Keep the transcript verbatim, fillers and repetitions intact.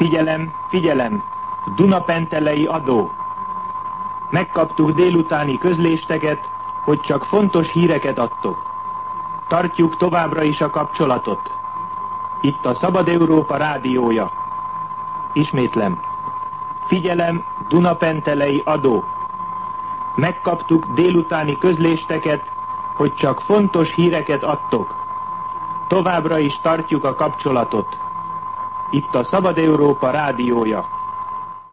Figyelem, figyelem! Dunapentelei adó! Megkaptuk délutáni közlésteket, hogy csak fontos híreket adtok. Tartjuk továbbra is a kapcsolatot. Itt a Szabad Európa rádiója. Ismétlem. Figyelem, Dunapentelei adó! Megkaptuk délutáni közlésteket, hogy csak fontos híreket adtok. Továbbra is tartjuk a kapcsolatot. Itt a Szabad Európa rádiója.